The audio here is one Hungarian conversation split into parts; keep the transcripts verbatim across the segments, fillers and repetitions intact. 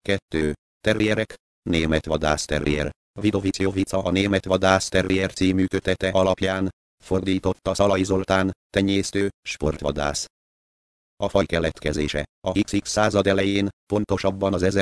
kettő. Terrierek. Német vadászterrier. Vidovic-Jovica a Német vadászterrier című kötete alapján. Fordította Szalai Zoltán, tenyésztő, sportvadász. A faj keletkezése a huszadik század elején, pontosabban az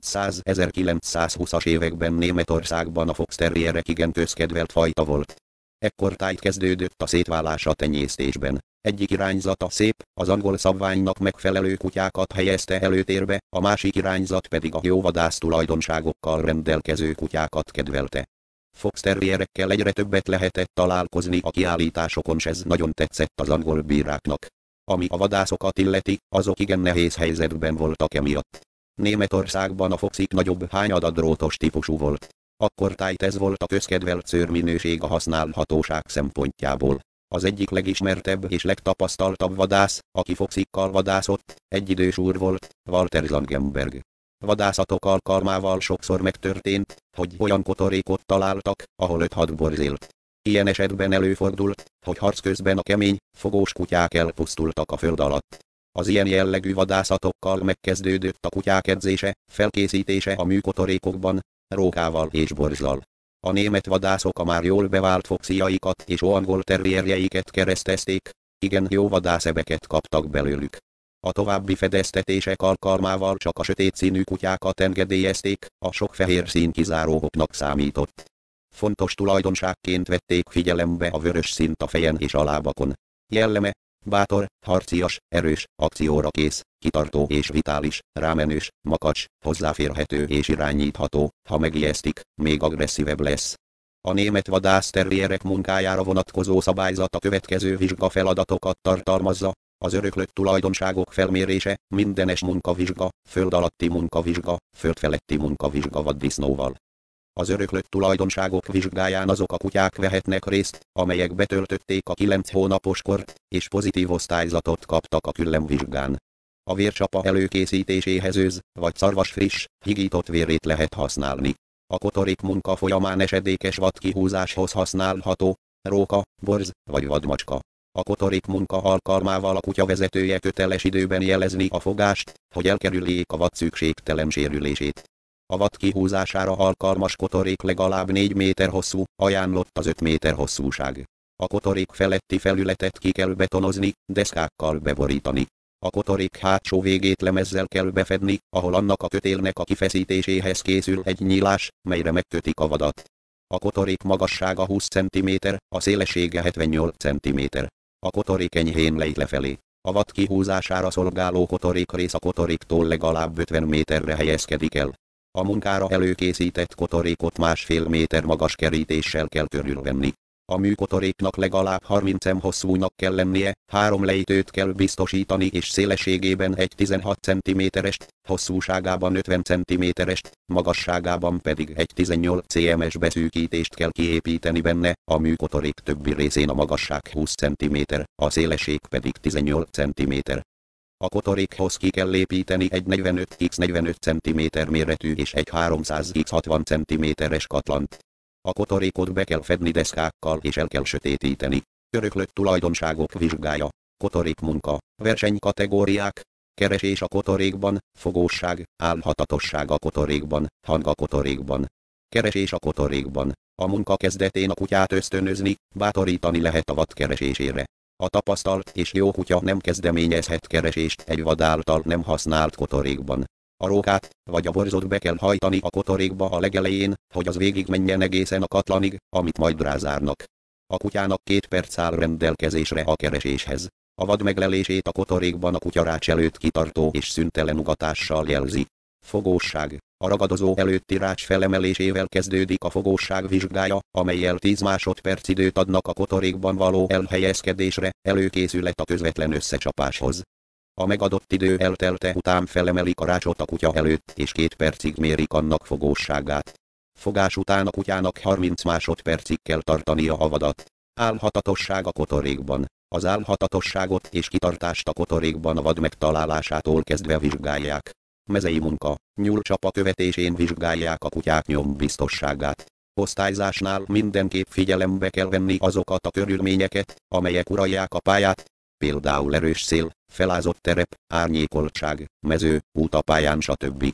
ezerkilencszáz-ezerkilencszázhúszas években Németországban a fox terrierek igen közkedvelt fajta volt. Ekkortájt kezdődött a szétválás a tenyésztésben. Egyik irányzata szép, az angol szabványnak megfelelő kutyákat helyezte előtérbe, a másik irányzat pedig a jó vadász tulajdonságokkal rendelkező kutyákat kedvelte. Fox terrierekkel egyre többet lehetett találkozni a kiállításokon, s ez nagyon tetszett az angol bíráknak. Ami a vadászokat illeti, azok igen nehéz helyzetben voltak emiatt. Németországban a foxik nagyobb hányada drótos típusú volt. Akkortájt ez volt a közkedvelt szőrminőség a használhatóság szempontjából. Az egyik legismertebb és legtapasztaltabb vadász, aki foxikkal vadászott, egyidős úr volt, Walter Zangenberg. Vadászatok alkalmával sokszor megtörtént, hogy olyan kotorékot találtak, ahol öt-hat borz élt. Ilyen esetben előfordult, hogy harc közben a kemény, fogós kutyák elpusztultak a föld alatt. Az ilyen jellegű vadászatokkal megkezdődött a kutyák edzése, felkészítése a műkotorékokban, rókával és borzzal. A német vadászok a már jól bevált foxiaikat és angol terrierjeiket keresztezték, igen jó vadászebeket kaptak belőlük. A további fedeztetések alkalmával csak a sötét színű kutyákat engedélyezték, a sok fehér szín kizáróknak számított. Fontos tulajdonságként vették figyelembe a vörös színt a fejen és a lábakon. Jelleme: bátor, harcias, erős, akcióra kész, kitartó és vitális, rámenős, makacs, hozzáférhető és irányítható, ha megijesztik, még agresszívebb lesz. A német vadászterrierek munkájára vonatkozó szabályzat a következő vizsgafeladatokat tartalmazza: az öröklött tulajdonságok felmérése, mindenes munkavizsga, föld alatti munkavizsga, földfeletti munkavizsga vaddisznóval. Az öröklött tulajdonságok vizsgáján azok a kutyák vehetnek részt, amelyek betöltötték a kilenc hónapos kort, és pozitív osztályzatot kaptak a küllemvizsgán. A vércsapa előkészítéséhez őz, vagy szarvas friss, higított vérét lehet használni. A kotorék munka folyamán esedékes vadkihúzáshoz használható, róka, borz vagy vadmacska. A kotorék munka alkalmával a kutya vezetője köteles időben jelezni a fogást, hogy elkerüljék a vad szükségtelen sérülését. A vad kihúzására alkalmas kotorék legalább négy méter hosszú, ajánlott az öt méter hosszúság. A kotorék feletti felületet ki kell betonozni, deszkákkal beborítani. A kotorék hátsó végét lemezzel kell befedni, ahol annak a kötélnek a kifeszítéséhez készül egy nyílás, melyre megkötik a vadat. A kotorék magassága húsz centiméter, a szélessége hetvennyolc centiméter. A kotorék enyhén lejt lefelé. A vad kihúzására szolgáló kotorékrész a kotoréktól legalább ötven méterre helyezkedik el. A munkára előkészített kotorékot másfél méter magas kerítéssel kell körülvenni. A műkotoréknak legalább harminc centiméter hosszúnak kell lennie, három lejtőt kell biztosítani és szélességében egy tizenhat centiméterest, hosszúságában ötven centiméterest, magasságában pedig egy tizennyolc centiméteres beszűkítést kell kiépíteni benne, a műkotorék többi részén a magasság húsz centiméter, a szélesség pedig tizennyolc centiméter. A kotorékhoz ki kell építeni egy negyvenöt kör negyvenöt centiméter méretű és egy háromszáz kör hatvan centiméteres katlant. A kotorékot be kell fedni deszkákkal és el kell sötétíteni. Öröklött tulajdonságok vizsgája. Kotorék munka. Versenykategóriák. Keresés a kotorékban, fogósság, állhatatosság a kotorékban, hang a kotorékban. Keresés a kotorékban. A munka kezdetén a kutyát ösztönözni, bátorítani lehet a vad keresésére. A tapasztalt és jó kutya nem kezdeményezhet keresést egy vad által nem használt kotorékban. A rókát, vagy a borzot be kell hajtani a kotorékba a legelején, hogy az végig menjen egészen a katlanig, amit majd rázárnak. A kutyának két perc áll rendelkezésre a kereséshez. A vad meglelését a kotorékban a kutyarács előtt kitartó és szüntelen ugatással jelzi. Fogósság. A ragadozó előtti rács felemelésével kezdődik a fogósság vizsgája, amellyel tíz másodperc időt adnak a kotorékban való elhelyezkedésre, előkészület a közvetlen összecsapáshoz. A megadott idő eltelte után felemelik a rácsot a kutya előtt és két percig mérik annak fogósságát. Fogás után a kutyának harminc másodpercig kell tartania a vadat. Állhatatosság a kotorékban. Az állhatatosságot és kitartást a kotorékban a vad megtalálásától kezdve vizsgálják. Mezei munka. Nyúlcsapa követésén vizsgálják a kutyák nyombiztosságát. Osztályzásnál mindenképp figyelembe kell venni azokat a körülményeket, amelyek uralják a pályát, például erős szél, felázott terep, árnyékoltság, mező, út a pályán stb.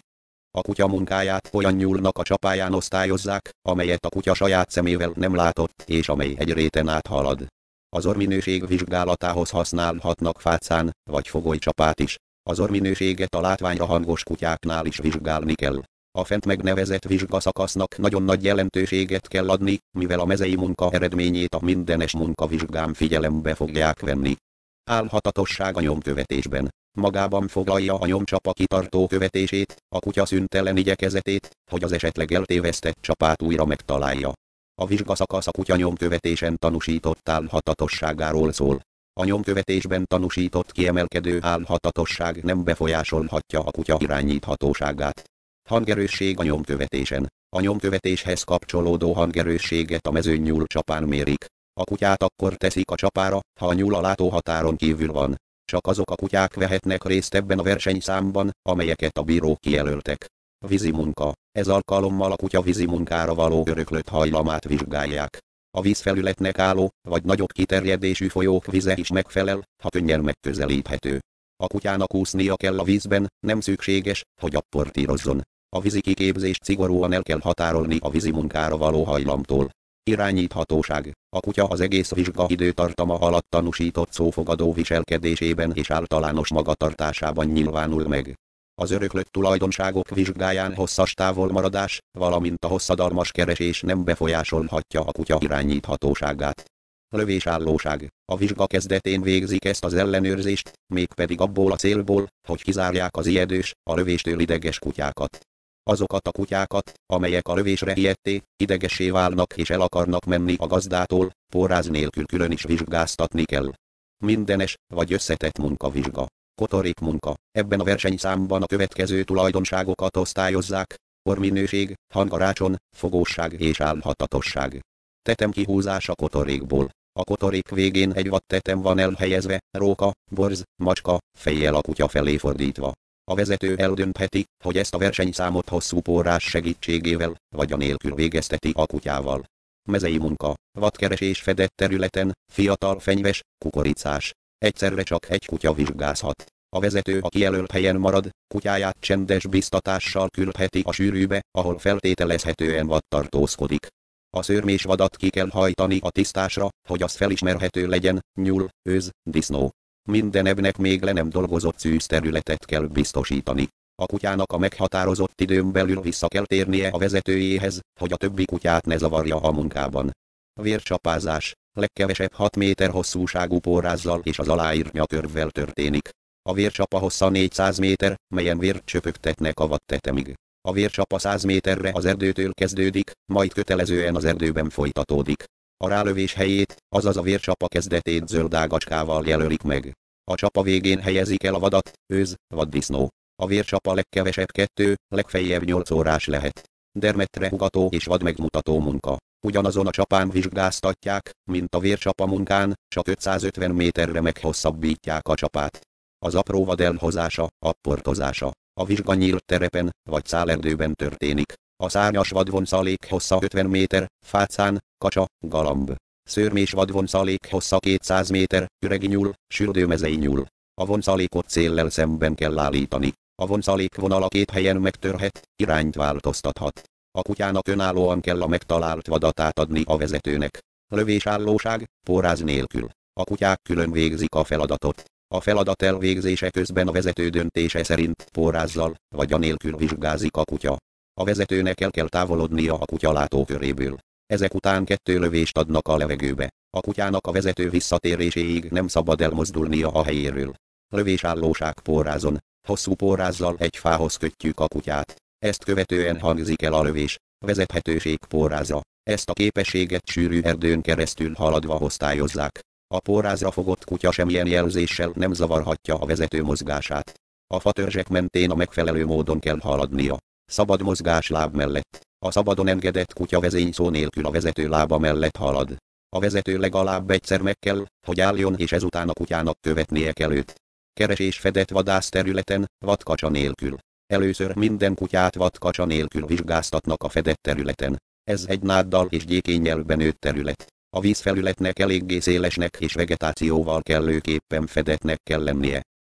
A kutya munkáját olyan nyúlnak a csapáján osztályozzák, amelyet a kutya saját szemével nem látott, és amely egy réten áthalad. Az orrminőség vizsgálatához használhatnak fácán, vagy fogolycsapát is. Az orrminőséget a látványra hangos kutyáknál is vizsgálni kell. A fent megnevezett vizsgaszakasznak nagyon nagy jelentőséget kell adni, mivel a mezei munka eredményét a mindenes munkavizsgán figyelembe fogják venni. Álhatatosság a nyomkövetésben. Magában foglalja a nyomcsapa kitartó követését, a kutya szüntelen igyekezetét, hogy az esetleg eltévesztett csapát újra megtalálja. A vizsgaszakasz a kutya nyomkövetésen tanúsított álhatatosságáról szól. A nyomkövetésben tanúsított kiemelkedő álhatatosság nem befolyásolhatja a kutya irányíthatóságát. Hangerősség a nyomkövetésen. A nyomkövetéshez kapcsolódó hangerősséget a mezőnyúl csapán mérik. A kutyát akkor teszik a csapára, ha a nyúl a látóhatáron kívül van. Csak azok a kutyák vehetnek részt ebben a versenyszámban, amelyeket a bírók kijelöltek. Vízimunka. Ez alkalommal a kutya vízimunkára való öröklött hajlamát vizsgálják. A vízfelületnek álló, vagy nagyobb kiterjedésű folyók vize is megfelel, ha könnyen megközelíthető. A kutyának úsznia kell a vízben, nem szükséges, hogy apportírozzon. A vízi kiképzést szigorúan el kell határolni a vízimunkára való hajlamtól. Irányíthatóság. A kutya az egész vizsga időtartama alatt tanúsított szófogadó viselkedésében és általános magatartásában nyilvánul meg. Az öröklött tulajdonságok vizsgáján hosszas távolmaradás, valamint a hosszadalmas keresés nem befolyásolhatja a kutya irányíthatóságát. Lövésállóság. A vizsga kezdetén végzik ezt az ellenőrzést, mégpedig abból a célból, hogy kizárják az ijedős, a lövéstől ideges kutyákat. Azokat a kutyákat, amelyek a lövésre ijedté, idegessé válnak és el akarnak menni a gazdától, porráz nélkül külön is vizsgáztatni kell. Mindenes, vagy összetett munkavizsga. Kotorék munka. Ebben a versenyszámban a következő tulajdonságokat osztályozzák: orrminőség, hangarácson, fogósság és álhatatosság. Tetem kihúzása kotorékból. A kotorék végén egy vadtetem van elhelyezve, róka, borz, macska, fejjel a kutya felé fordítva. A vezető eldöntheti, hogy ezt a versenyszámot hosszú porrás segítségével, vagy anélkül végezteti a kutyával. Mezei munka. Vadkeresés fedett területen, fiatal fenyves, kukoricás. Egyszerre csak egy kutya vizsgázhat. A vezető a kijelölt helyen marad, kutyáját csendes biztatással küldheti a sűrűbe, ahol feltételezhetően vad tartózkodik. A szőrmés vadat ki kell hajtani a tisztásra, hogy az felismerhető legyen: nyúl, őz, disznó. Minden ebnek még le nem dolgozott szűz területet kell biztosítani. A kutyának a meghatározott időn belül vissza kell térnie a vezetőjéhez, hogy a többi kutyát ne zavarja a munkában. Vércsapázás. Legkevesebb hat méter hosszúságú porrázzal és az aláírt nyakörvvel történik. A vércsapa hossza négyszáz méter, melyen vért csöpögtetnek a vadtetemig. A vércsapa száz méterre az erdőtől kezdődik, majd kötelezően az erdőben folytatódik. A rálövés helyét, azaz a vércsapa kezdetét zöld ágacskával jelölik meg. A csapa végén helyezik el a vadat, őz, vaddisznó. A vércsapa legkevesebb kettő, legfeljebb nyolc órás lehet. Dermedtre ugató és vadmegmutató munka. Ugyanazon a csapán vizsgáztatják, mint a vércsapa munkán, csak ötszázötven méterre meghosszabbítják a csapát. Az apró vad elhozása, apportozása. A vizsga nyílt terepen, vagy szálerdőben történik. A szárnyas vadvonszalék hossza ötven méter, fácán, kacsa, galamb. Szőrmés vadvonszalék hossza kétszáz méter, üregi nyúl, sürdőmezei nyúl. A vonszalékot céllel szemben kell állítani. A vonszalék vonala két helyen megtörhet, irányt változtathat. A kutyának önállóan kell a megtalált vadat átadni a vezetőnek. Lövésállóság, porráz nélkül. A kutyák külön végzik a feladatot. A feladat elvégzése közben a vezető döntése szerint porrázzal, vagy anélkül vizsgázik a kutya. A vezetőnek el kell távolodnia a kutya látóköréből. Ezek után kettő lövést adnak a levegőbe. A kutyának a vezető visszatéréséig nem szabad elmozdulnia a helyéről. Lövésállóság porrázon. Hosszú porrázzal egy fához kötjük a kutyát. Ezt követően hangzik el a lövés. Vezethetőség porrázra. Ezt a képességet sűrű erdőn keresztül haladva osztályozzák. A porrázra fogott kutya semmilyen jelzéssel nem zavarhatja a vezető mozgását. A fatörzsek mentén a megfelelő módon kell haladnia. Szabad mozgás láb mellett. A szabadon engedett kutya vezényszó nélkül a vezető lába mellett halad. A vezető legalább egyszer meg kell, hogy álljon, és ezután a kutyának követnie kell őt. Keresés fedett vadász területen, vadkacsa nélkül. Először minden kutyát vadkacsa nélkül vizsgáztatnak a fedett területen. Ez egy náddal és gyékénnyel benőtt terület. A vízfelületnek eléggé szélesnek és vegetációval kellőképpen fedettnek kell lennie.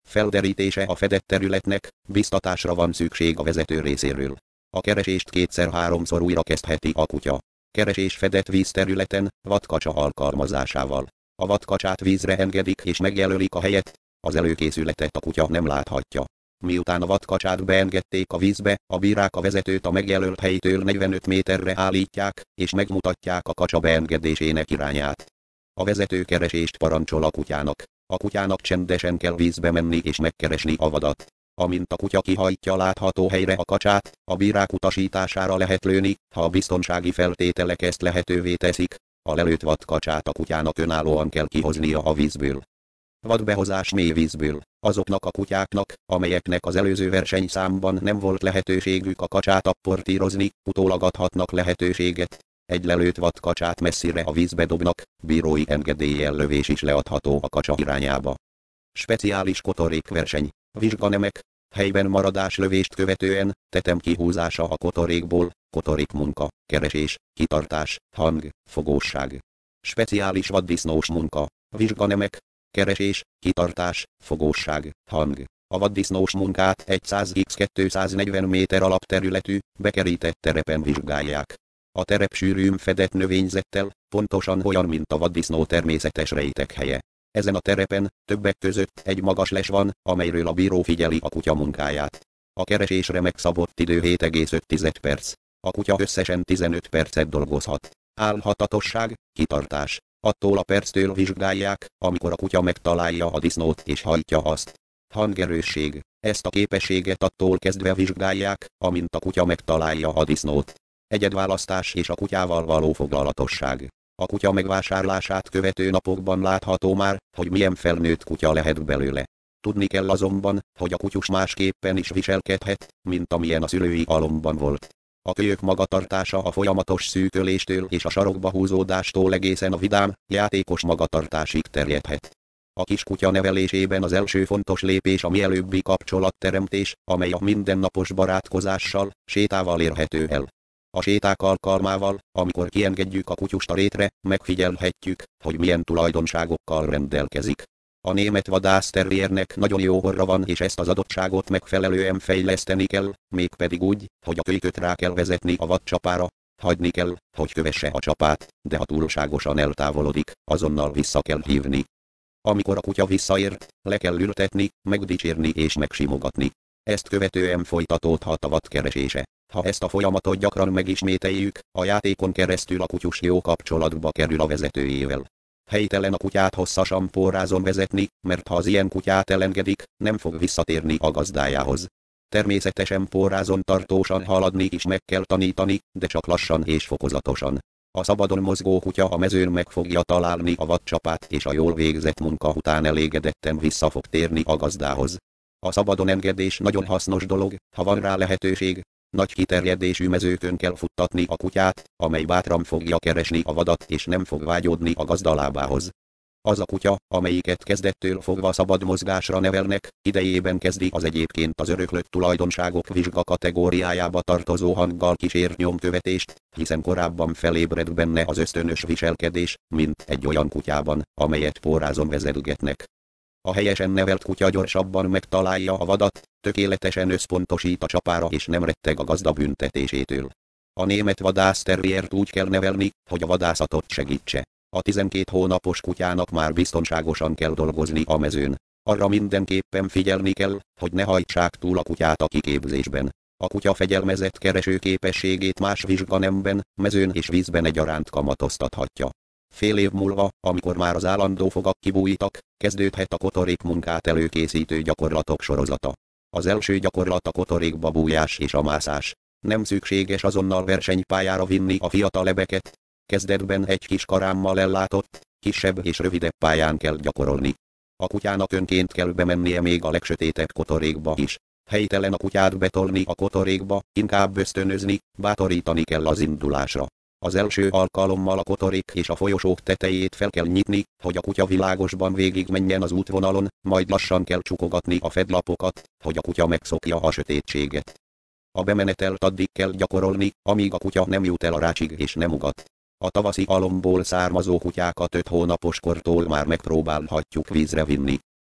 Felderítése a fedett területnek, biztatásra van szükség a vezető részéről. A keresést kétszer-háromszor újra kezdheti a kutya. Keresés fedett vízterületen, vadkacsa alkalmazásával. A vadkacsát vízre engedik és megjelölik a helyet, az előkészületet a kutya nem láthatja. Miután a vadkacsát beengedték a vízbe, a bírák a vezetőt a megjelölt helytől negyvenöt méterre állítják, és megmutatják a kacsa beengedésének irányát. A vezető keresést parancsol a kutyának. A kutyának csendesen kell vízbe menni és megkeresni a vadat. Amint a kutya kihajtja látható helyre a kacsát, a bírák utasítására lehet lőni, ha a biztonsági feltételek ezt lehetővé teszik. A lelőtt vadkacsát a kutyának önállóan kell kihoznia a vízből. Vadbehozás mély vízből. Azoknak a kutyáknak, amelyeknek az előző versenyszámban nem volt lehetőségük a kacsát apportírozni, utólag adhatnak lehetőséget. Egy lelőtt vadkacsát messzire a vízbe dobnak, bírói engedéllyel lövés is leadható a kacsa irányába. Speciális kotorékverseny. Vizsganemek. Helyben maradás lövést követően, tetem kihúzása a kotorékból, kotorékmunka, keresés, kitartás, hang, fogósság. Speciális vaddisznós munka. Vizsganemek. Keresés, kitartás, fogósság, hang. A vaddisznós munkát száz kör kétszáznegyven méter alapterületű, bekerített terepen vizsgálják. A terep sűrűn fedett növényzettel, pontosan olyan, mint a vaddisznó természetes rejtekhelye. Ezen a terepen, többek között egy magas les van, amelyről a bíró figyeli a kutya munkáját. A keresésre megszabott idő hét egész öt perc. A kutya összesen tizenöt percet dolgozhat. Állhatatosság, kitartás. Attól a perctől vizsgálják, amikor a kutya megtalálja a disznót és hajtja azt. Hangerősség. Ezt a képességet attól kezdve vizsgálják, amint a kutya megtalálja a disznót. Egyedválasztás és a kutyával való foglalatosság. A kutya megvásárlását követő napokban látható már, hogy milyen felnőtt kutya lehet belőle. Tudni kell azonban, hogy a kutyus másképpen is viselkedhet, mint amilyen a szülői alomban volt. A kölyök magatartása a folyamatos szűköléstől és a sarokba húzódástól egészen a vidám, játékos magatartásig terjedhet. A kis kutya nevelésében az első fontos lépés a mielőbbi kapcsolatteremtés, amely a mindennapos barátkozással, sétával érhető el. A séták alkalmával, amikor kiengedjük a kutyust a rétre, megfigyelhetjük, hogy milyen tulajdonságokkal rendelkezik. A német vadászterriernek nagyon jó orra van, és ezt az adottságot megfelelően fejleszteni kell, mégpedig úgy, hogy a kölyköt rá kell vezetni a vadcsapára, hagyni kell, hogy kövesse a csapát, de ha túlságosan eltávolodik, azonnal vissza kell hívni. Amikor a kutya visszaért, le kell ültetni, megdicsérni és megsimogatni. Ezt követően folytatódhat a vadkeresése. Ha ezt a folyamatot gyakran megismételjük, a játékon keresztül a kutyus jó kapcsolatba kerül a vezetőjével. Helytelen a kutyát hosszasan pórázon vezetni, mert ha az ilyen kutyát elengedik, nem fog visszatérni a gazdájához. Természetesen pórázon tartósan haladni is meg kell tanítani, de csak lassan és fokozatosan. A szabadon mozgó kutya a mezőn meg fogja találni a vadcsapát, és a jól végzett munka után elégedetten vissza fog térni a gazdához. A szabadon engedés nagyon hasznos dolog, ha van rá lehetőség. Nagy kiterjedésű mezőkön kell futtatni a kutyát, amely bátran fogja keresni a vadat és nem fog vágyódni a gazda lábához. Az a kutya, amelyiket kezdettől fogva szabad mozgásra nevelnek, idejében kezdi az egyébként az öröklött tulajdonságok vizsga kategóriájába tartozó hanggal kísért nyomkövetést, hiszen korábban felébred benne az ösztönös viselkedés, mint egy olyan kutyában, amelyet pórázon vezetgetnek. A helyesen nevelt kutya gyorsabban megtalálja a vadat, tökéletesen összpontosít a csapára és nem retteg a gazda büntetésétől. A német vadászterriert úgy kell nevelni, hogy a vadászatot segítse. A tizenkét hónapos kutyának már biztonságosan kell dolgozni a mezőn. Arra mindenképpen figyelni kell, hogy ne hajtsák túl a kutyát a kiképzésben. A kutya fegyelmezett kereső képességét más vizsganemben, mezőn és vízben egyaránt kamatoztathatja. Fél év múlva, amikor már az állandó fogak kibújtak, kezdődhet a kotorék munkát előkészítő gyakorlatok sorozata. Az első gyakorlat a kotorékba bújás és a mászás. Nem szükséges azonnal versenypályára vinni a fiatalebeket. Kezdetben egy kis karámmal ellátott, kisebb és rövidebb pályán kell gyakorolni. A kutyának önként kell bemennie még a legsötétebb kotorékba is. Helytelen a kutyát betolni a kotorékba, inkább ösztönözni, bátorítani kell az indulásra. Az első alkalommal a kotorék és a folyosók tetejét fel kell nyitni, hogy a kutya világosban végig menjen az útvonalon, majd lassan kell csukogatni a fedlapokat, hogy a kutya megszokja a sötétséget. A bemenetelt addig kell gyakorolni, amíg a kutya nem jut el a rácsig és nem ugat. A tavaszi alomból származó kutyákat öt hónapos kortól már megpróbálhatjuk vízre vinni.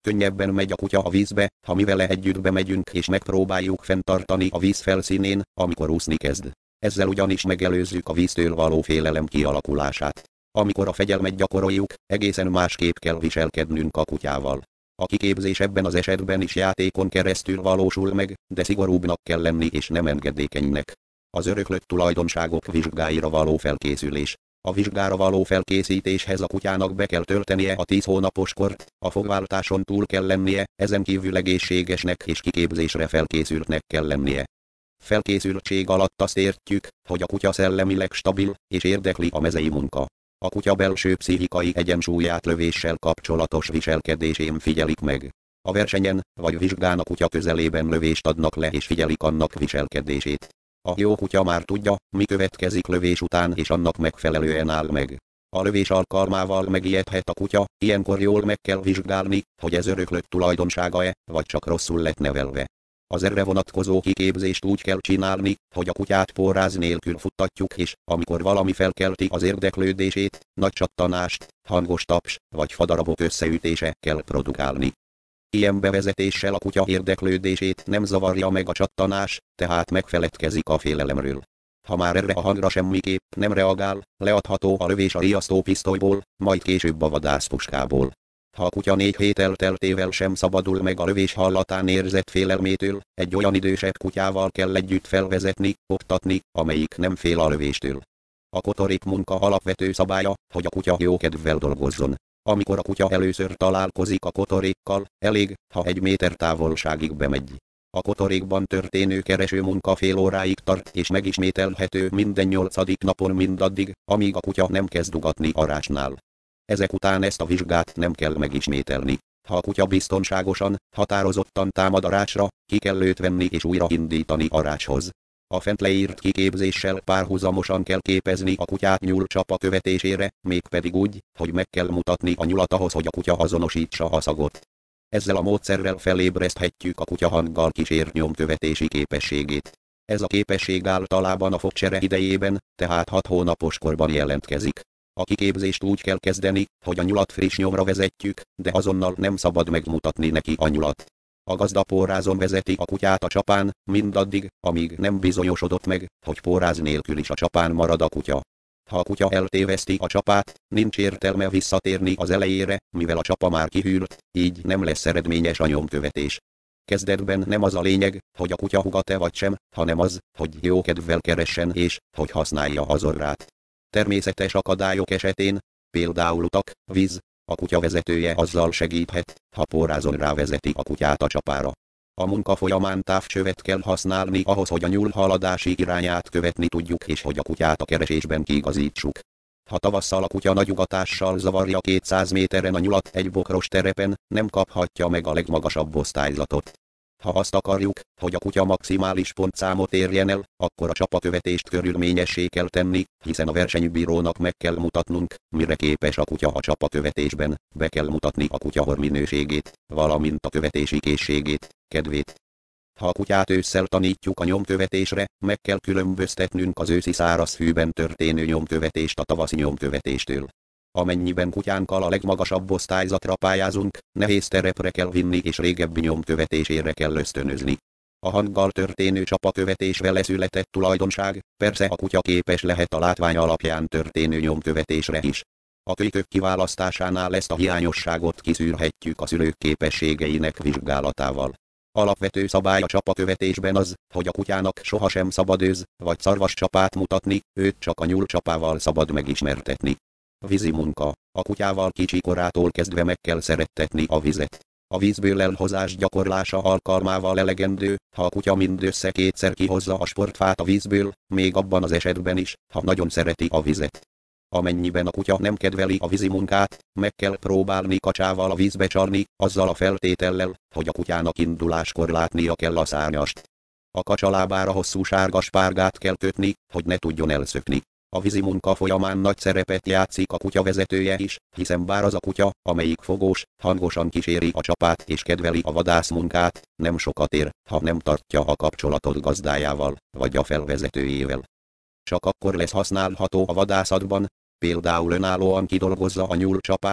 Könnyebben megy a kutya a vízbe, ha mi vele együtt bemegyünk és megpróbáljuk fenntartani a víz felszínén, amikor úszni kezd. Ezzel ugyanis megelőzzük a víztől való félelem kialakulását. Amikor a fegyelmet gyakoroljuk, egészen másképp kell viselkednünk a kutyával. A kiképzés ebben az esetben is játékon keresztül valósul meg, de szigorúbbnak kell lenni és nem engedékenynek. Az öröklött tulajdonságok vizsgáira való felkészülés. A vizsgára való felkészítéshez a kutyának be kell töltenie a tíz hónapos kort, a fogváltáson túl kell lennie, ezen kívül egészségesnek és kiképzésre felkészültnek kell lennie. Felkészültség alatt azt értjük, hogy a kutya szellemileg stabil, és érdekli a mezei munka. A kutya belső pszichikai egyensúlyát lövéssel kapcsolatos viselkedésén figyelik meg. A versenyen, vagy vizsgán a kutya közelében lövést adnak le és figyelik annak viselkedését. A jó kutya már tudja, mi következik lövés után és annak megfelelően áll meg. A lövés alkalmával megijedhet a kutya, ilyenkor jól meg kell vizsgálni, hogy ez öröklött tulajdonsága-e, vagy csak rosszul lett nevelve. Az erre vonatkozó kiképzést úgy kell csinálni, hogy a kutyát porráz nélkül futtatjuk és, amikor valami felkelti az érdeklődését, nagy csattanást, hangos taps, vagy fadarabok összeütése kell produkálni. Ilyen bevezetéssel a kutya érdeklődését nem zavarja meg a csattanás, tehát megfeledkezik a félelemről. Ha már erre a hangra semmiképp nem reagál, leadható a lövés a riasztópisztolyból, majd később a vadászpuskából. Ha a kutya négy hét elteltével sem szabadul meg a lövés hallatán érzett félelmétől, egy olyan idősebb kutyával kell együtt felvezetni, oktatni, amelyik nem fél a lövéstől. A kotorik munka alapvető szabálya, hogy a kutya jó kedvvel dolgozzon. Amikor a kutya először találkozik a kotorékkal, elég, ha egy méter távolságig bemegy. A kotorékban történő kereső munka fél óráig tart és megismételhető minden nyolcadik napon mindaddig, amíg a kutya nem kezd ugatni a rácsnál. Ezek után ezt a vizsgát nem kell megismételni. Ha a kutya biztonságosan, határozottan támad a rácsra, ki kell őt venni és újra indítani a rácshoz. A fent leírt kiképzéssel párhuzamosan kell képezni a kutyát nyúlcsapa követésére, mégpedig úgy, hogy meg kell mutatni a nyulat ahhoz, hogy a kutya azonosítsa a szagot. Ezzel a módszerrel felébreszthetjük a kutya hanggal kísért nyomkövetési képességét. Ez a képesség általában a fogcsere idejében, tehát hat hónapos korban jelentkezik. A kiképzést úgy kell kezdeni, hogy a nyulat friss nyomra vezetjük, de azonnal nem szabad megmutatni neki a nyulat. A gazda pórázon vezeti a kutyát a csapán, mindaddig, amíg nem bizonyosodott meg, hogy póráz nélkül is a csapán marad a kutya. Ha a kutya eltéveszti a csapát, nincs értelme visszatérni az elejére, mivel a csapa már kihűlt, így nem lesz eredményes a nyomkövetés. Kezdetben nem az a lényeg, hogy a kutya húgat-e vagy sem, hanem az, hogy jó kedvvel keressen és, hogy használja az orrát. Természetes akadályok esetén, például utak, víz, a kutya vezetője azzal segíthet, ha pórázon rávezeti a kutyát a csapára. A munka folyamán távcsövet kell használni ahhoz, hogy a nyúl haladási irányát követni tudjuk és hogy a kutyát a keresésben kiigazítsuk. Ha tavasszal a kutya nagy ugatással zavarja kétszáz méteren a nyulat egy bokros terepen, nem kaphatja meg a legmagasabb osztályzatot. Ha azt akarjuk, hogy a kutya maximális pontszámot érjen el, akkor a csapakövetést körülményessé kell tenni, hiszen a versenybírónak meg kell mutatnunk, mire képes a kutya a csapakövetésben, be kell mutatni a kutya horminőségét, valamint a követési készségét, kedvét. Ha a kutyát ősszel tanítjuk a nyomkövetésre, meg kell különböztetnünk az őszi száraz fűben történő nyomkövetést a tavaszi nyomkövetéstől. Amennyiben kutyánkkal a legmagasabb osztályzatra pályázunk, nehéz terepre kell vinni és régebbi nyomkövetésére kell ösztönözni. A hanggal történő csapakövetés vele született tulajdonság, persze a kutya képes lehet a látvány alapján történő nyomkövetésre is. A kölykök kiválasztásánál ezt a hiányosságot kiszűrhetjük a szülők képességeinek vizsgálatával. Alapvető szabály a csapakövetésben az, hogy a kutyának sohasem szabad őz vagy szarvas csapát mutatni, őt csak a nyúlcsapával szabad megismertetni. Vízi munka. A kutyával kicsi korától kezdve meg kell szerettetni a vizet. A vízből elhozás gyakorlása alkalmával elegendő, ha a kutya mindössze kétszer kihozza a sportfát a vízből, még abban az esetben is, ha nagyon szereti a vizet. Amennyiben a kutya nem kedveli a vízi munkát, meg kell próbálni kacsával a vízbe csalni, azzal a feltétellel, hogy a kutyának induláskor látnia kell a szárnyast. A kacsa lábára hosszú sárga spárgát kell kötni, hogy ne tudjon elszökni. A vízi munka folyamán nagy szerepet játszik a kutya vezetője is, hiszen bár az a kutya, amelyik fogós, hangosan kíséri a csapát és kedveli a vadászmunkát, nem sokat ér, ha nem tartja a kapcsolatot gazdájával, vagy a felvezetőjével. Csak akkor lesz használható a vadászatban, például önállóan kidolgozza a nyúlcsapát,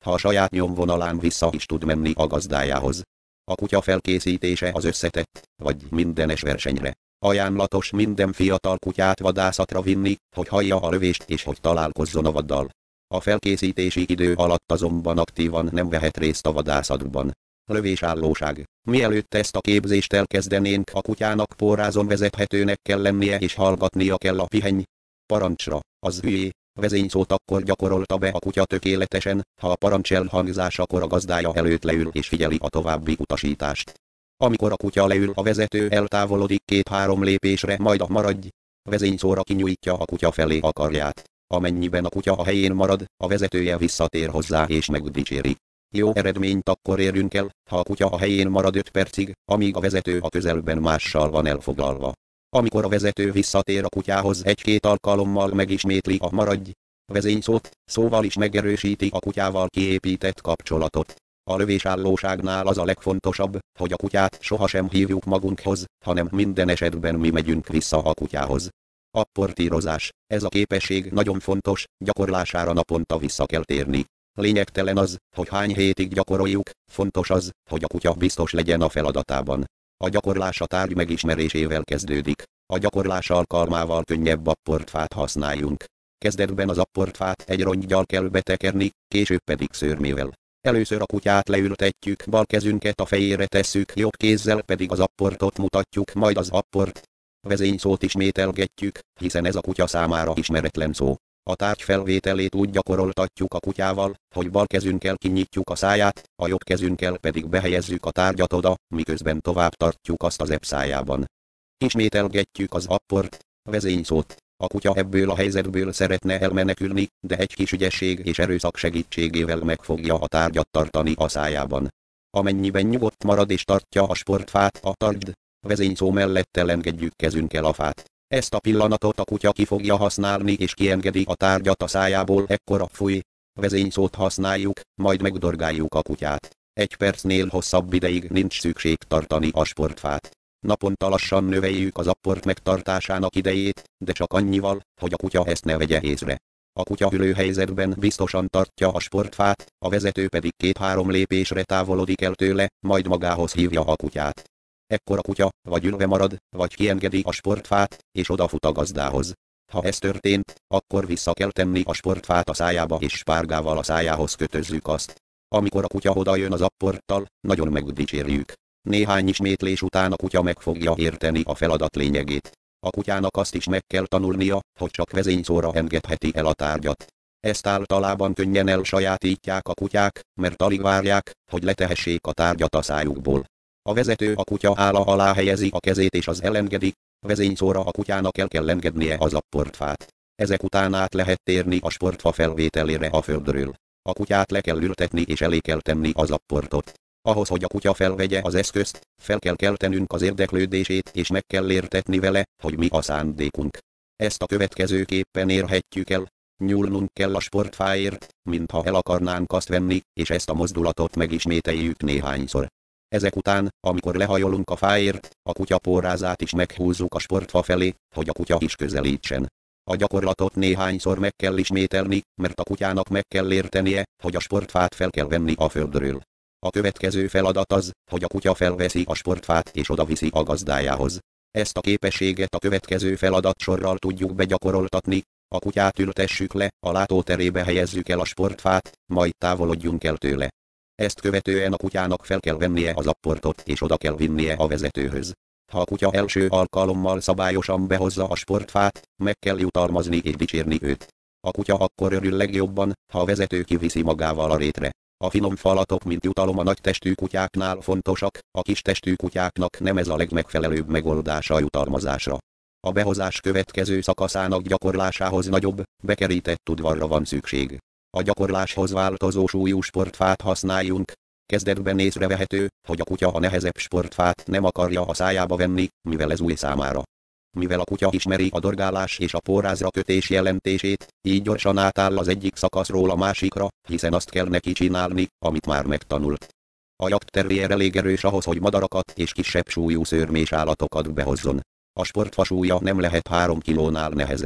ha a saját nyomvonalán vissza is tud menni a gazdájához. A kutya felkészítése az összetett, vagy mindenes versenyre. Ajánlatos minden fiatal kutyát vadászatra vinni, hogy hallja a lövést és hogy találkozzon a vaddal. A felkészítési idő alatt azonban aktívan nem vehet részt a vadászatban. Lövésállóság. Mielőtt ezt a képzést elkezdenénk, a kutyának pórázon vezethetőnek kell lennie és hallgatnia kell a pihenj parancsra. Az hülyé vezényszót akkor gyakorolta be a kutya tökéletesen, ha a parancs elhangzásakor a gazdája előtt leül és figyeli a további utasítást. Amikor a kutya leül, a vezető eltávolodik két-három lépésre, majd a maradj vezényszóra kinyújtja a kutya felé a karját. Amennyiben a kutya a helyén marad, a vezetője visszatér hozzá és megdicséri. Jó eredményt akkor érünk el, ha a kutya a helyén marad öt percig, amíg a vezető a közelben mással van elfoglalva. Amikor a vezető visszatér a kutyához egy-két alkalommal megismétli a maradj vezényszót, szóval is megerősíti a kutyával kiépített kapcsolatot. A lövésállóságnál az a legfontosabb, hogy a kutyát sohasem hívjuk magunkhoz, hanem minden esetben mi megyünk vissza a kutyához. Apportírozás. Ez a képesség nagyon fontos, gyakorlására naponta vissza kell térni. Lényegtelen az, hogy hány hétig gyakoroljuk, fontos az, hogy a kutya biztos legyen a feladatában. A gyakorlás a tárgy megismerésével kezdődik. A gyakorlás alkalmával könnyebb apportfát használjunk. Kezdetben az apportfát egy ronggyal kell betekerni, később pedig szőrmével. Először a kutyát leültetjük, bal kezünket a fejére tesszük, jobb kézzel pedig az apportot mutatjuk, majd az apport vezényszót ismételgetjük, hiszen ez a kutya számára ismeretlen szó. A tárgy felvételét úgy gyakoroltatjuk a kutyával, hogy bal kezünkkel kinyitjuk a száját, a jobb kezünkkel pedig behelyezzük a tárgyat oda, miközben tovább tartjuk azt az ebb szájában. Ismételgetjük az apport vezényszót. A kutya ebből a helyzetből szeretne elmenekülni, de egy kis ügyesség és erőszak segítségével meg fogja a tárgyat tartani a szájában. Amennyiben nyugodt marad és tartja a sportfát, a tárgy vezényszó mellett elengedjük kezünkkel a fát. Ezt a pillanatot a kutya ki fogja használni és kiengedi a tárgyat a szájából, ekkor a fúj vezényszót használjuk, majd megdorgáljuk a kutyát. Egy percnél hosszabb ideig nincs szükség tartani a sportfát. Naponta lassan növeljük az apport megtartásának idejét, de csak annyival, hogy a kutya ezt ne vegye észre. A kutya ülőhelyzetben biztosan tartja a sportfát, a vezető pedig két-három lépésre távolodik el tőle, majd magához hívja a kutyát. Ekkor a kutya vagy ülve marad, vagy kiengedi a sportfát, és odafut a gazdához. Ha ez történt, akkor vissza kell tenni a sportfát a szájába és spárgával a szájához kötözzük azt. Amikor a kutya odajön az apporttal, nagyon megdicsérjük. Néhány ismétlés után a kutya meg fogja érteni a feladat lényegét. A kutyának azt is meg kell tanulnia, hogy csak vezényszóra engedheti el a tárgyat. Ezt általában könnyen elsajátítják a kutyák, mert alig várják, hogy letehessék a tárgyat a szájukból. A vezető a kutya álla alá helyezi a kezét és az elengedi, vezényszóra a kutyának el kell engednie az apportfát. Ezek után át lehet térni a sportfa felvételére a földről. A kutyát le kell ültetni és elé kell tenni az apportot. Ahhoz, hogy a kutya felvegye az eszközt, fel kell keltenünk az érdeklődését és meg kell értetni vele, hogy mi a szándékunk. Ezt a következőképpen érhetjük el. Nyúlnunk kell a sportfáért, mintha el akarnánk azt venni, és ezt a mozdulatot megismételjük néhányszor. Ezek után, amikor lehajolunk a fáért, a kutya pórázát is meghúzzuk a sportfa felé, hogy a kutya is közelítsen. A gyakorlatot néhányszor meg kell ismételni, mert a kutyának meg kell értenie, hogy a sportfát fel kell venni a földről. A következő feladat az, hogy a kutya felveszi a sportfát és odaviszi a gazdájához. Ezt a képességet a következő feladat sorral tudjuk begyakoroltatni. A kutyát ültessük le, a látóterébe helyezzük el a sportfát, majd távolodjunk el tőle. Ezt követően a kutyának fel kell vennie az apportot és oda kell vinnie a vezetőhöz. Ha a kutya első alkalommal szabályosan behozza a sportfát, meg kell jutalmazni és dicsérni őt. A kutya akkor örül legjobban, ha a vezető kiviszi magával a rétre. A finom falatok, mint jutalom a nagy testű kutyáknál fontosak, a kis testű kutyáknak nem ez a legmegfelelőbb megoldása a jutalmazásra. A behozás következő szakaszának gyakorlásához nagyobb, bekerített udvarra van szükség. A gyakorláshoz változó súlyú sportfát használjunk. Kezdetben észrevehető, hogy a kutya a nehezebb sportfát nem akarja a szájába venni, mivel ez új számára. Mivel a kutya ismeri a dorgálás és a pórázra kötés jelentését, így gyorsan átáll az egyik szakaszról a másikra, hiszen azt kell neki csinálni, amit már megtanult. A jagdterrier elég erős ahhoz, hogy madarakat és kisebb súlyú szőrmés állatokat behozzon. A sportfa súlya nem lehet három kilónál nehezebb.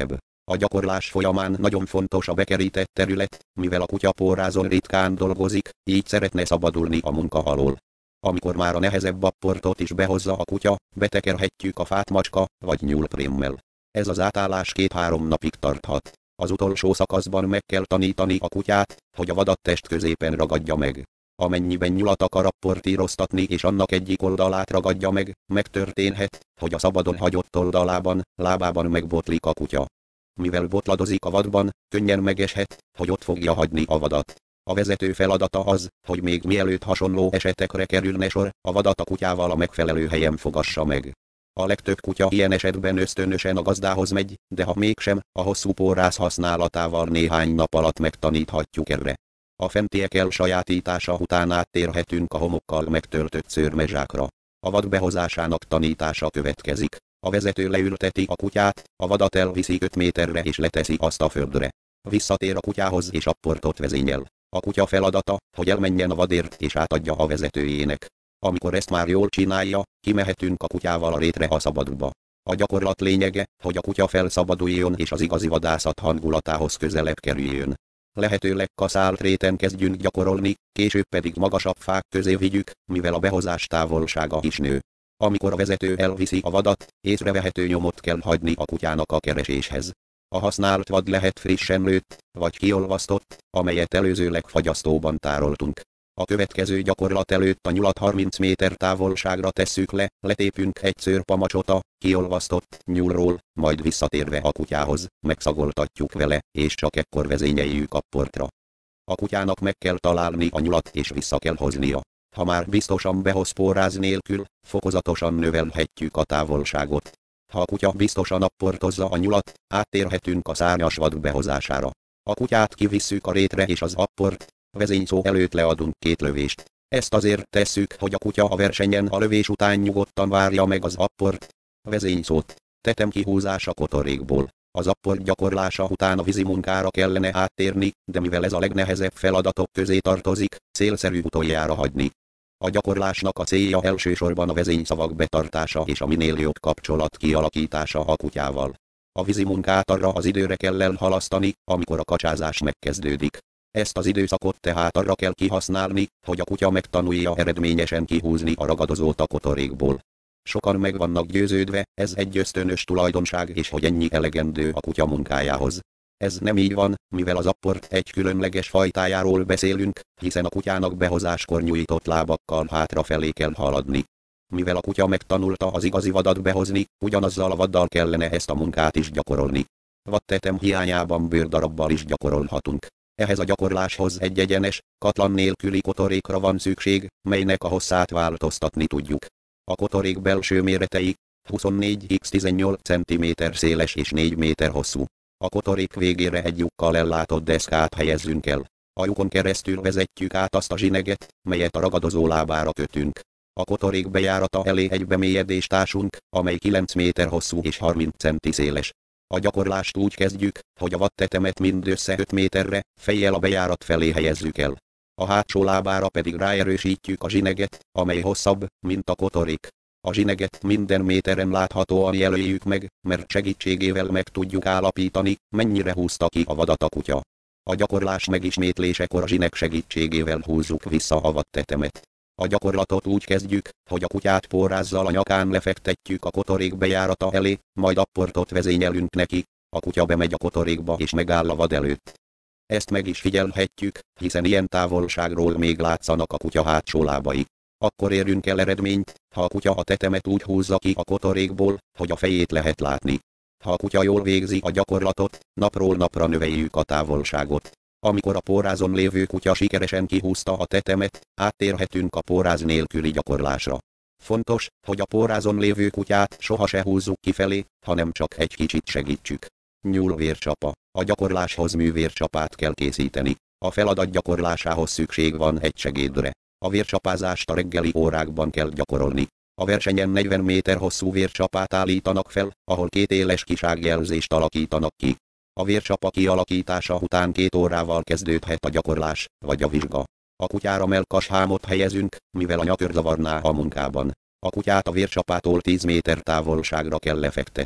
A gyakorlás folyamán nagyon fontos a bekerített terület, mivel a kutya pórázon ritkán dolgozik, így szeretne szabadulni a munka alól. Amikor már a nehezebb apportot is behozza a kutya, betekerhetjük a fát macska vagy nyúlprémmel. Ez az átállás két-három napig tarthat. Az utolsó szakaszban meg kell tanítani a kutyát, hogy a vadat test középen ragadja meg. Amennyiben nyulat akar apportíroztatni és annak egyik oldalát ragadja meg, megtörténhet, hogy a szabadon hagyott oldalában, lábában megbotlik a kutya. Mivel botladozik a vadban, könnyen megeshet, hogy ott fogja hagyni a vadat. A vezető feladata az, hogy még mielőtt hasonló esetekre kerülne sor, a vadat a kutyával a megfelelő helyen fogassa meg. A legtöbb kutya ilyen esetben ösztönösen a gazdához megy, de ha mégsem, a hosszú póráz használatával néhány nap alatt megtaníthatjuk erre. A fentiek elsajátítása után áttérhetünk a homokkal megtöltött szőrmezsákra. A vad behozásának tanítása következik. A vezető leülteti a kutyát, a vadat elviszi öt méterre és leteszi azt a földre. Visszatér a kutyához és apportot vezényel. A kutya feladata, hogy elmenjen a vadért és átadja a vezetőjének. Amikor ezt már jól csinálja, kimehetünk a kutyával a rétre a szabadba. A gyakorlat lényege, hogy a kutya felszabaduljon és az igazi vadászat hangulatához közelebb kerüljön. Lehetőleg kaszált réten kezdjünk gyakorolni, később pedig magasabb fák közé vigyük, mivel a behozás távolsága is nő. Amikor a vezető elviszi a vadat, észrevehető nyomot kell hagyni a kutyának a kereséshez. A használt vad lehet frissen lőtt, vagy kiolvasztott, amelyet előzőleg fagyasztóban tároltunk. A következő gyakorlat előtt a nyulat harminc méter távolságra tesszük le, letépünk egy szőrpamacsot a kiolvasztott nyúlról, majd visszatérve a kutyához, megszagoltatjuk vele, és csak ekkor vezényeljük apportra. A kutyának meg kell találni a nyulat és vissza kell hoznia. Ha már biztosan behoz póráz nélkül, fokozatosan növelhetjük a távolságot. Ha a kutya biztosan apportozza a nyulat, áttérhetünk a szárnyas vad behozására. A kutyát kivisszük a rétre és az apport vezényszó előtt leadunk két lövést. Ezt azért tesszük, hogy a kutya a versenyen a lövés után nyugodtan várja meg az apport vezényszót. Tetem kihúzása kotorékból. Az apport gyakorlása után a vízi munkára kellene áttérni, de mivel ez a legnehezebb feladatok közé tartozik, célszerű utoljára hagyni. A gyakorlásnak a célja elsősorban a vezényszavak betartása és a minél jobb kapcsolat kialakítása a kutyával. A vízi munkát arra az időre kell elhalasztani, amikor a kacsázás megkezdődik. Ezt az időszakot tehát arra kell kihasználni, hogy a kutya megtanulja eredményesen kihúzni a ragadozót a kotorékból. Sokan meg vannak győződve, ez egy ösztönös tulajdonság és hogy ennyi elegendő a kutya munkájához. Ez nem így van, mivel az apport egy különleges fajtájáról beszélünk, hiszen a kutyának behozáskor nyújtott lábakkal hátrafelé kell haladni. Mivel a kutya megtanulta az igazi vadat behozni, ugyanazzal a vaddal kellene ezt a munkát is gyakorolni. Vadtetem hiányában bőrdarabbal is gyakorolhatunk. Ehhez a gyakorláshoz egy egyenes, katlan nélküli kotorékra van szükség, melynek a hosszát változtatni tudjuk. A kotorék belső méretei huszonnégy egész tizennyolc centiméter széles és négy méter hosszú. A kotorék végére egy lyukkal ellátott deszkát helyezzünk el. A lyukon keresztül vezetjük át azt a zsineget, melyet a ragadozó lábára kötünk. A kotorék bejárata elé egy bemélyedést ásunk, amely kilenc méter hosszú és harminc centi széles. A gyakorlást úgy kezdjük, hogy a vadtetemet mindössze öt méterre, fejjel a bejárat felé helyezzük el. A hátsó lábára pedig ráerősítjük a zsineget, amely hosszabb, mint a kotorék. A zsineget minden méteren láthatóan jelöljük meg, mert segítségével meg tudjuk állapítani, mennyire húzta ki a vadat a kutya. A gyakorlás megismétlésekor a zsinek segítségével húzzuk vissza a vadtetemet. A gyakorlatot úgy kezdjük, hogy a kutyát pórázzal a nyakán lefektetjük a kotorék bejárata elé, majd apportot vezényelünk neki, a kutya bemegy a kotorékba és megáll a vad előtt. Ezt meg is figyelhetjük, hiszen ilyen távolságról még látszanak a kutya hátsó lábai. Akkor érünk el eredményt, ha a kutya a tetemet úgy húzza ki a kotorékból, hogy a fejét lehet látni. Ha a kutya jól végzi a gyakorlatot, napról napra növeljük a távolságot. Amikor a pórázon lévő kutya sikeresen kihúzta a tetemet, áttérhetünk a póráz nélküli gyakorlásra. Fontos, hogy a pórázon lévő kutyát soha se húzzuk kifelé, hanem csak egy kicsit segítsük. Nyúlvércsapa. A gyakorláshoz művércsapát kell készíteni. A feladat gyakorlásához szükség van egy segédre. A vércsapázást a reggeli órákban kell gyakorolni. A versenyen negyven méter hosszú vércsapát állítanak fel, ahol két éles kiságjelzést alakítanak ki. A vércsapa kialakítása után két órával kezdődhet a gyakorlás, vagy a vizsga. A kutyára mellkas hámot helyezünk, mivel a nyakör zavarná a munkában. A kutyát a vércsapától tíz méter távolságra kell lefektetni.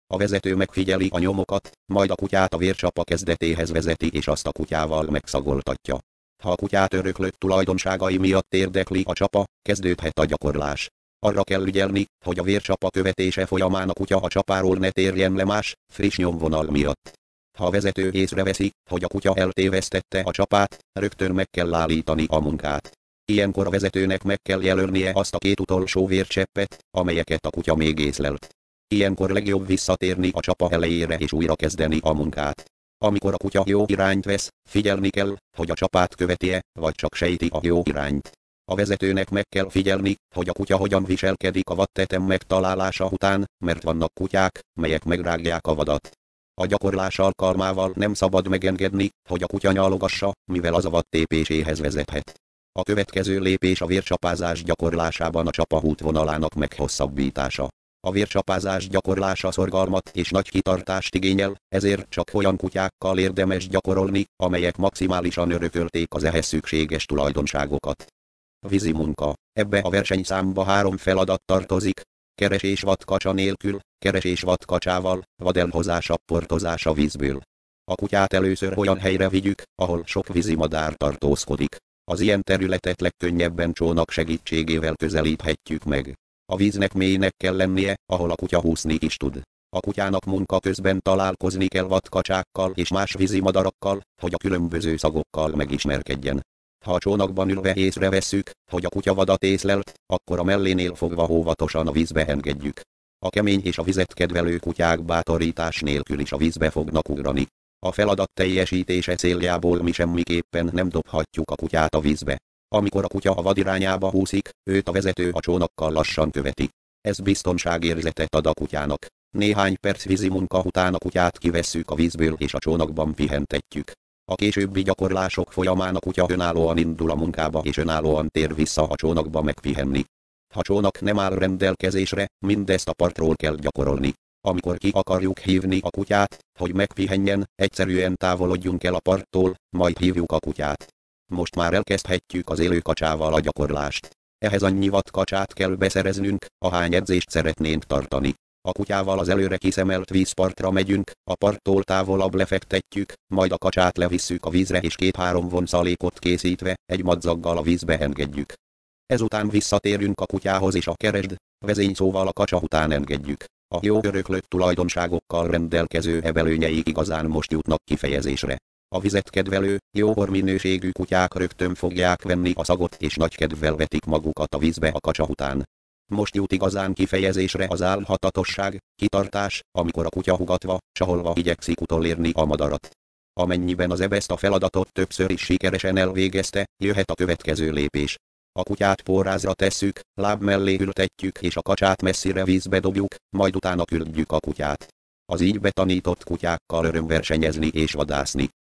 A vezető megfigyeli a nyomokat, majd a kutyát a vércsapa kezdetéhez vezeti és azt a kutyával megszagoltatja. Ha a kutyát öröklött tulajdonságai miatt érdekli a csapa, kezdődhet a gyakorlás. Arra kell ügyelni, hogy a vércsapa követése folyamán a kutya a csapáról ne térjen le más, friss nyomvonal miatt. Ha a vezető észreveszi, hogy a kutya eltévesztette a csapát, rögtön meg kell állítani a munkát. Ilyenkor a vezetőnek meg kell jelölnie azt a két utolsó vércseppet, amelyeket a kutya még észlelt. Ilyenkor legjobb visszatérni a csapa elejére és újra kezdeni a munkát. Amikor a kutya jó irányt vesz, figyelni kell, hogy a csapát követi-e, vagy csak sejti a jó irányt. A vezetőnek meg kell figyelni, hogy a kutya hogyan viselkedik a vadtetem megtalálása után, mert vannak kutyák, melyek megrágják a vadat. A gyakorlás alkalmával nem szabad megengedni, hogy a kutya nyalogassa, mivel az a vad tépéséhez vezethet. A következő lépés a vércsapázás gyakorlásában a csapa útvonalának meghosszabbítása. A vércsapázás gyakorlása szorgalmat és nagy kitartást igényel, ezért csak olyan kutyákkal érdemes gyakorolni, amelyek maximálisan örökölték az ehhez szükséges tulajdonságokat. Vízi munka. Ebbe a versenyszámba három feladat tartozik: keresés vadkacsa nélkül, keresés vadkacsával, vadelhozás apportozás a vízből. A kutyát először olyan helyre vigyük, ahol sok vízimadár tartózkodik. Az ilyen területet legkönnyebben csónak segítségével közelíthetjük meg. A víznek mélynek kell lennie, ahol a kutya úszni is tud. A kutyának munka közben találkozni kell vadkacsákkal és más vízimadarakkal, hogy a különböző szagokkal megismerkedjen. Ha a csónakban ülve észrevesszük, hogy a kutya vadat észlelt, akkor a mellénél fogva óvatosan a vízbe engedjük. A kemény és a vizet kedvelő kutyák bátorítás nélkül is a vízbe fognak ugrani. A feladat teljesítése céljából mi semmiképpen nem dobhatjuk a kutyát a vízbe. Amikor a kutya a vad irányába úszik, őt a vezető a csónakkal lassan követi. Ez biztonságérzetet ad a kutyának. Néhány perc vízi munka után a kutyát kivesszük a vízből és a csónakban pihentetjük. A későbbi gyakorlások folyamán a kutya önállóan indul a munkába és önállóan tér vissza a csónakba megpihenni. Ha csónak nem áll rendelkezésre, mindezt a partról kell gyakorolni. Amikor ki akarjuk hívni a kutyát, hogy megpihenjen, egyszerűen távolodjunk el a parttól, majd hívjuk a kutyát. Most már elkezdhetjük az élő kacsával a gyakorlást. Ehhez annyi vadkacsát kell beszereznünk, ahány edzést szeretnénk tartani. A kutyával az előre kiszemelt vízpartra megyünk, a parttól távolabb lefektetjük, majd a kacsát levisszük a vízre és két-három vonzalékot készítve, egy madzaggal a vízbe engedjük. Ezután visszatérünk a kutyához és a keresd, vezényszóval a kacsa után engedjük. A jó öröklött tulajdonságokkal rendelkező ebelőnyeik igazán most jutnak kifejezésre. A vizet kedvelő, jó borminőségű kutyák rögtön fogják venni a szagot és nagy kedvel vetik magukat a vízbe a kacsa után. Most jut igazán kifejezésre az álhatatosság, kitartás, amikor a kutya hugatva, csaholva igyekszik utolérni a madarat. Amennyiben az ebe ezt a feladatot többször is sikeresen elvégezte, jöhet a következő lépés. A kutyát pórázra tesszük, láb mellé ültetjük és a kacsát messzire vízbe dobjuk, majd utána küldjük a kutyát. Az így betanított kutyákkal öröm versenyezni és vadászni.